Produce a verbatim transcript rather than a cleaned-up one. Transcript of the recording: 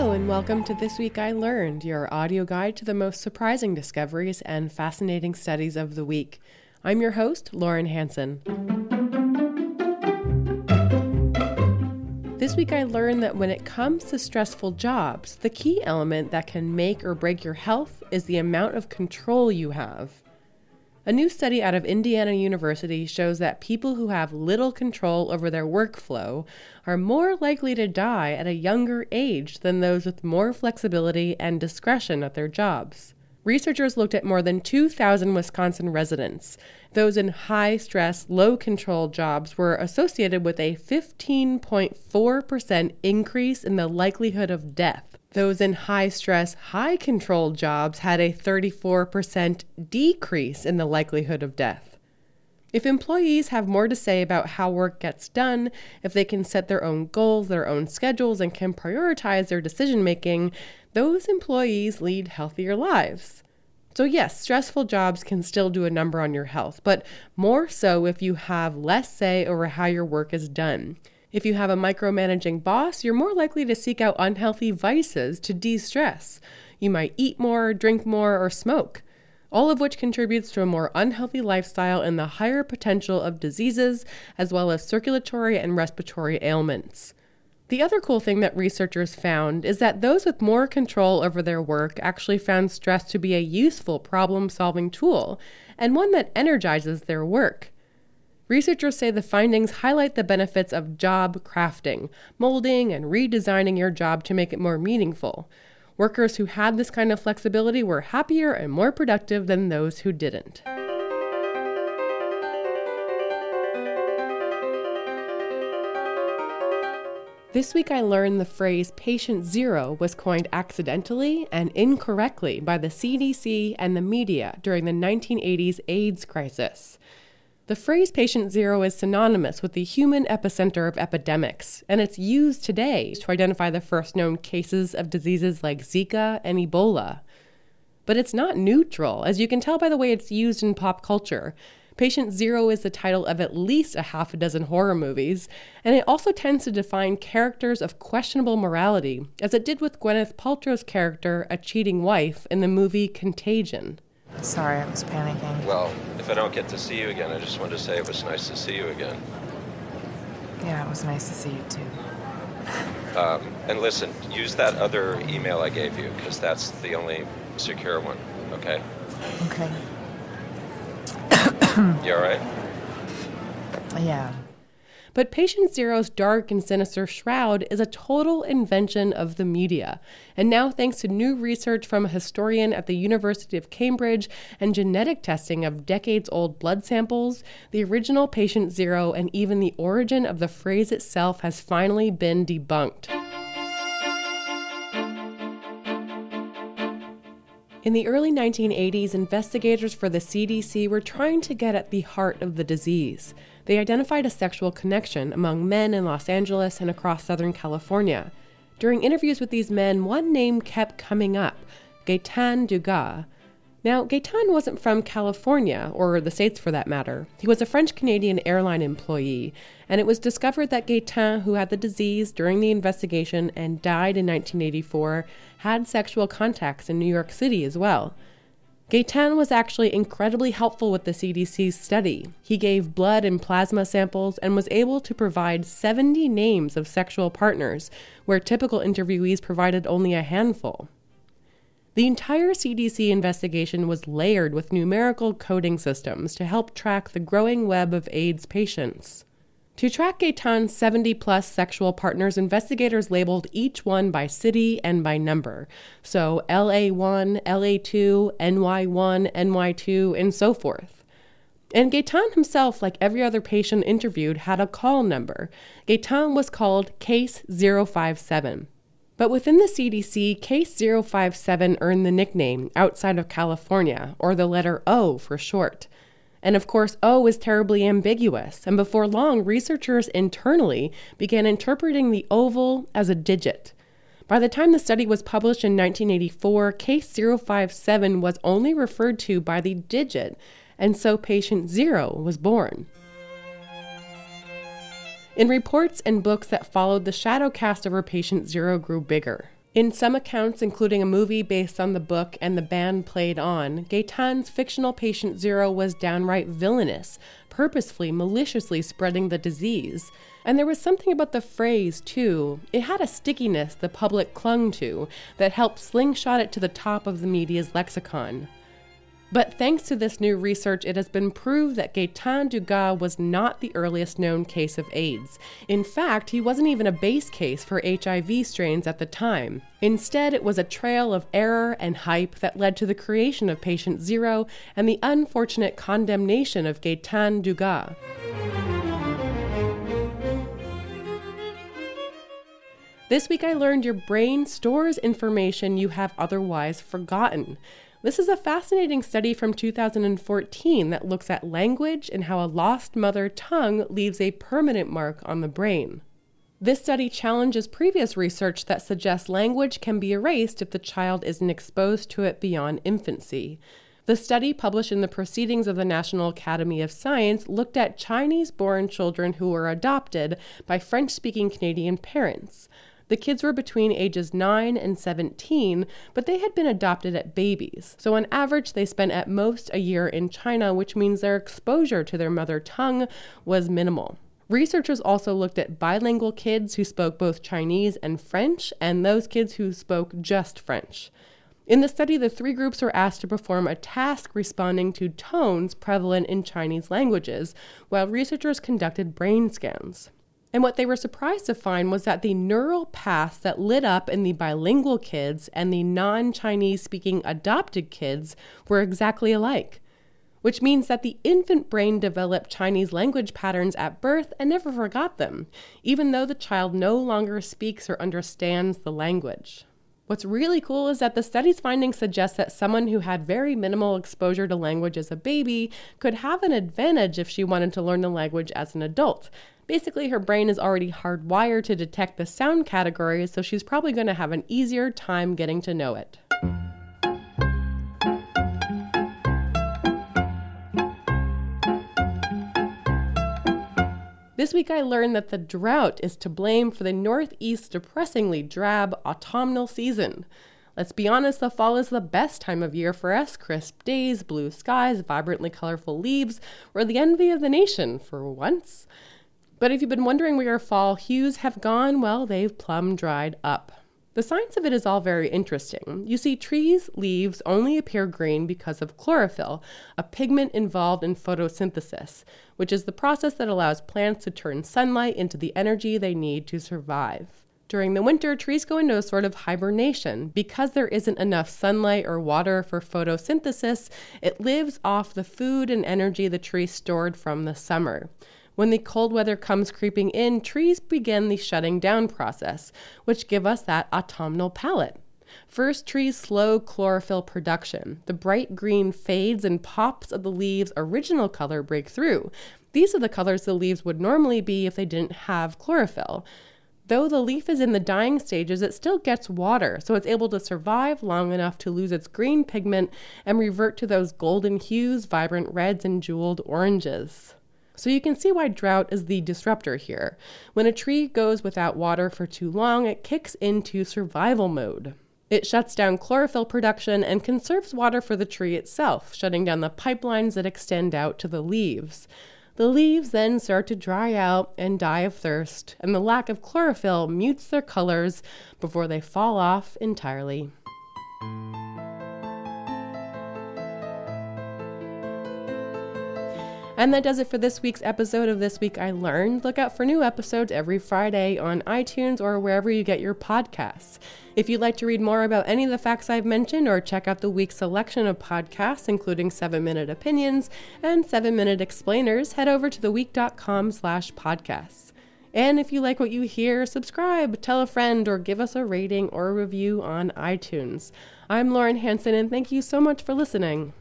Hello and welcome to This Week I Learned, your audio guide to the most surprising discoveries and fascinating studies of the week. I'm your host, Lauren Hansen. This week I learned that when it comes to stressful jobs, the key element that can make or break your health is the amount of control you have. A new study out of Indiana University shows that people who have little control over their workflow are more likely to die at a younger age than those with more flexibility and discretion at their jobs. Researchers looked at more than two thousand Wisconsin residents. Those in high-stress, low-control jobs were associated with a fifteen point four percent increase in the likelihood of death. Those in high-stress, high-control jobs had a thirty-four percent decrease in the likelihood of death. If employees have more to say about how work gets done, if they can set their own goals, their own schedules, and can prioritize their decision-making, those employees lead healthier lives. So yes, stressful jobs can still do a number on your health, but more so if you have less say over how your work is done. If you have a micromanaging boss, you're more likely to seek out unhealthy vices to de-stress. You might eat more, drink more, or smoke, all of which contributes to a more unhealthy lifestyle and the higher potential of diseases, as well as circulatory and respiratory ailments. The other cool thing that researchers found is that those with more control over their work actually found stress to be a useful problem-solving tool, and one that energizes their work. Researchers say the findings highlight the benefits of job crafting, molding and redesigning your job to make it more meaningful. Workers who had this kind of flexibility were happier and more productive than those who didn't. This week I learned the phrase patient zero was coined accidentally and incorrectly by the C D C and the media during the nineteen eighties AIDS crisis. The phrase patient zero is synonymous with the human epicenter of epidemics, and it's used today to identify the first known cases of diseases like Zika and Ebola. But it's not neutral, as you can tell by the way it's used in pop culture. Patient Zero is the title of at least a half a dozen horror movies, and it also tends to define characters of questionable morality, as it did with Gwyneth Paltrow's character, a cheating wife, in the movie Contagion. Sorry, I was panicking. Well, if I don't get to see you again, I just wanted to say it was nice to see you again. Yeah, it was nice to see you too. Um, and listen, use that other email I gave you, because that's the only secure one, okay? Okay. You all right? Yeah. But Patient Zero's dark and sinister shroud is a total invention of the media. And now, thanks to new research from a historian at the University of Cambridge and genetic testing of decades-old blood samples, the original Patient Zero and even the origin of the phrase itself has finally been debunked. In the early nineteen eighties, investigators for the C D C were trying to get at the heart of the disease. They identified a sexual connection among men in Los Angeles and across Southern California. During interviews with these men, one name kept coming up, Gaetan Dugas. Now, Gaetan wasn't from California, or the States for that matter. He was a French-Canadian airline employee, and it was discovered that Gaetan, who had the disease during the investigation and died in nineteen eighty-four, had sexual contacts in New York City as well. Gaetan was actually incredibly helpful with the C D C's study. He gave blood and plasma samples and was able to provide seventy names of sexual partners, where typical interviewees provided only a handful. The entire C D C investigation was layered with numerical coding systems to help track the growing web of AIDS patients. To track Gaetan's seventy-plus sexual partners, investigators labeled each one by city and by number. So L A one, L A two, N Y one, N Y two, and so forth. And Gaetan himself, like every other patient interviewed, had a call number. Gaetan was called Case zero five seven. But within the C D C, Case zero five seven earned the nickname, outside of California, or the letter O for short. And of course, O is terribly ambiguous, and before long, researchers internally began interpreting the oval as a digit. By the time the study was published in nineteen eighty-four, Case zero five seven was only referred to by the digit, and so Patient Zero was born. In reports and books that followed, the shadow cast over Patient Zero grew bigger. In some accounts, including a movie based on the book and the band played on, Gaetan's fictional patient Zero was downright villainous, purposefully, maliciously spreading the disease. And there was something about the phrase, too. It had a stickiness the public clung to that helped slingshot it to the top of the media's lexicon. But thanks to this new research, it has been proved that Gaetan Dugas was not the earliest known case of AIDS. In fact, he wasn't even a base case for H I V strains at the time. Instead, it was a trail of error and hype that led to the creation of Patient Zero and the unfortunate condemnation of Gaetan Dugas. This week I learned your brain stores information you have otherwise forgotten. This is a fascinating study from two thousand fourteen that looks at language and how a lost mother tongue leaves a permanent mark on the brain. This study challenges previous research that suggests language can be erased if the child isn't exposed to it beyond infancy. The study, published in the Proceedings of the National Academy of Science, looked at Chinese-born children who were adopted by French-speaking Canadian parents. The kids were between ages nine and seventeen, but they had been adopted at babies. So on average, they spent at most a year in China, which means their exposure to their mother tongue was minimal. Researchers also looked at bilingual kids who spoke both Chinese and French, and those kids who spoke just French. In the study, the three groups were asked to perform a task responding to tones prevalent in Chinese languages, while researchers conducted brain scans. And what they were surprised to find was that the neural paths that lit up in the bilingual kids and the non-Chinese speaking adopted kids were exactly alike, which means that the infant brain developed Chinese language patterns at birth and never forgot them, even though the child no longer speaks or understands the language. What's really cool is that the study's findings suggest that someone who had very minimal exposure to language as a baby could have an advantage if she wanted to learn the language as an adult. Basically, her brain is already hardwired to detect the sound categories, so she's probably going to have an easier time getting to know it. This week I learned that the drought is to blame for the Northeast's depressingly drab autumnal season. Let's be honest, the fall is the best time of year for us. Crisp days, blue skies, vibrantly colorful leaves. We're the envy of the nation, for once. But if you've been wondering where your fall hues have gone, well, they've plumb dried up. The science of it is all very interesting. You see, trees' leaves only appear green because of chlorophyll, a pigment involved in photosynthesis, which is the process that allows plants to turn sunlight into the energy they need to survive. During the winter, trees go into a sort of hibernation. Because there isn't enough sunlight or water for photosynthesis, it lives off the food and energy the tree stored from the summer. When the cold weather comes creeping in, trees begin the shutting down process, which give us that autumnal palette. First, trees slow chlorophyll production. The bright green fades and pops of the leaves' original color break through. These are the colors the leaves would normally be if they didn't have chlorophyll. Though the leaf is in the dying stages, it still gets water, so it's able to survive long enough to lose its green pigment and revert to those golden hues, vibrant reds, and jeweled oranges. So you can see why drought is the disruptor here. When a tree goes without water for too long, it kicks into survival mode. It shuts down chlorophyll production and conserves water for the tree itself, shutting down the pipelines that extend out to the leaves. The leaves then start to dry out and die of thirst, and the lack of chlorophyll mutes their colors before they fall off entirely. And that does it for this week's episode of This Week I Learned. Look out for new episodes every Friday on iTunes or wherever you get your podcasts. If you'd like to read more about any of the facts I've mentioned or check out the week's selection of podcasts, including seven minute Opinions and seven minute Explainers, head over to theweek.com slash podcasts. And if you like what you hear, subscribe, tell a friend, or give us a rating or a review on iTunes. I'm Lauren Hanson, and thank you so much for listening.